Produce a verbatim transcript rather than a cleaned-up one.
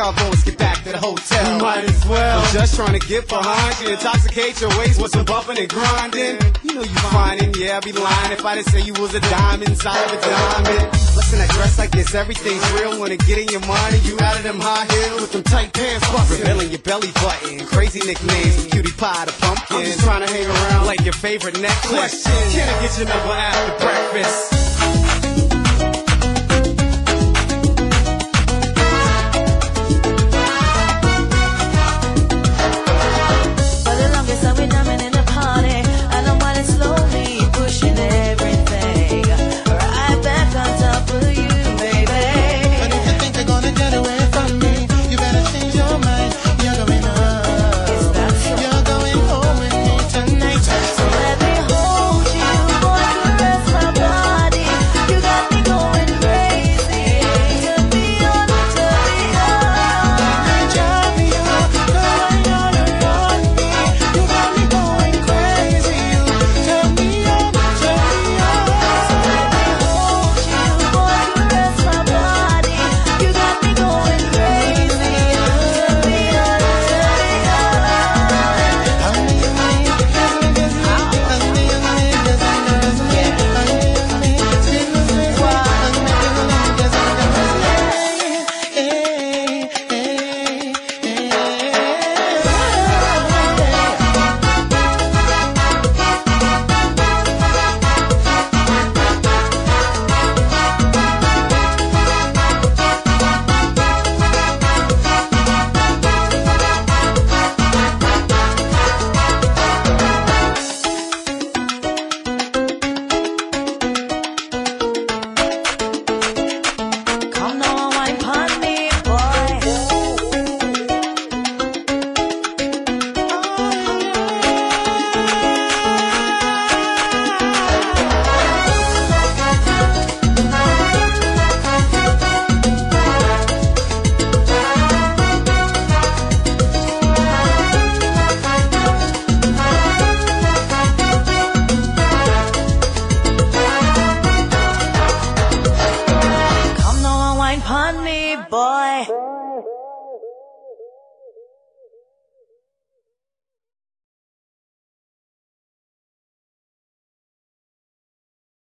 twelve, always get back to the hotel. You might as well. I'm just trying to get behind you, intoxicate your waist with some bumping and grinding. You know you finding, yeah, I'd be lying if I didn't say you was a diamond inside of a diamond. Listen, I dress like this, everything's real. Wanna get in your mind and you out of them high heels with them tight pants bustin', revealing your belly button. Crazy nicknames, from Cutie Pie to Pumpkin. I'm just trying to hang around like your favorite necklace. Question: can I get your number after breakfast?